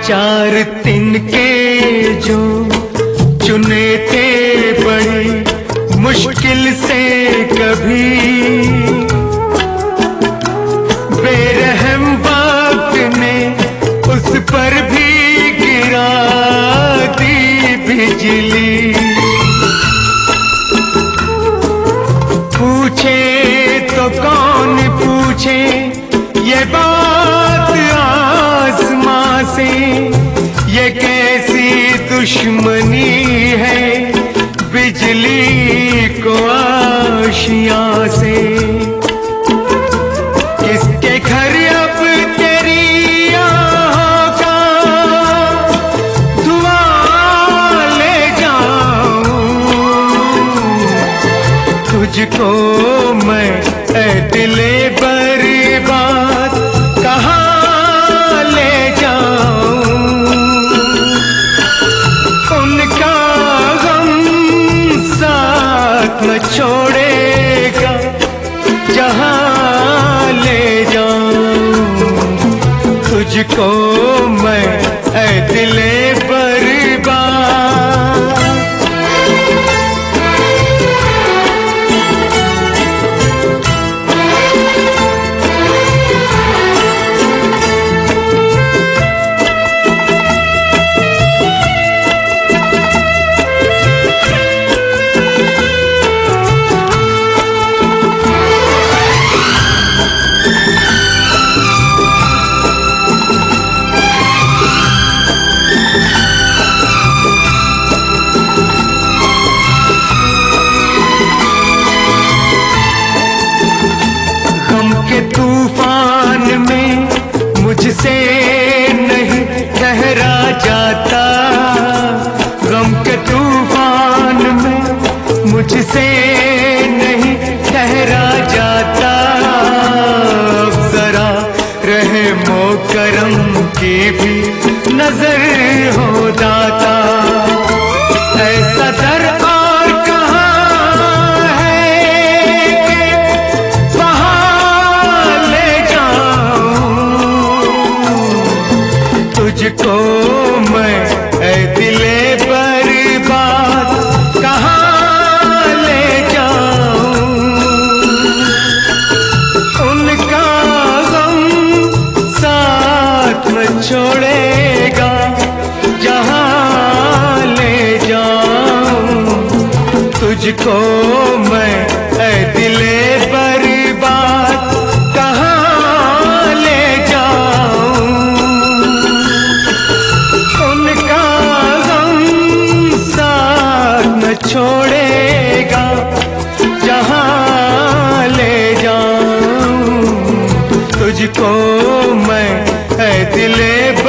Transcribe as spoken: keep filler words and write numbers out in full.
चार तिनके जो चुने थे बड़ी मुश्किल से, कभी बेरहम वक्त ने उस पर भी गिरा दी बिजली। पूछे तो कौन पूछे ये बात आसमां से, ये कैसी दुश्मनी है बिजली को आशियां से। किसके घर अब तेरी आहों का धुआं ले जाऊं, तुझको मैं ऐ दिले बर्बाद कहाँ ले जाऊं। उनका गम साथ न छोड़ेगा जहाँ ले जाऊं, तुझको मैं ऐ दिले बर्बाद। तूफान में मुझसे नहीं ठहरा जाता, गम के तूफान में मुझसे नहीं ठहरा जाता। अब जरा रहमो करम की भी नजर हो दाता, ऐसा दर और कहाँ है कि वहाँ ले जाऊं, तुझको मैं ऐ दिले बर्बाद कहाँ ले जाऊं। उनका गम साथ न छोड़ेगा जहाँ ले जाऊं, तुझको मैं ऐ दिले बर्बाद कहाँ ले जाऊं। उनका गम साथ न छोड़ेगा जहाँ ले जाऊं, तुझको मैं ऐ दिले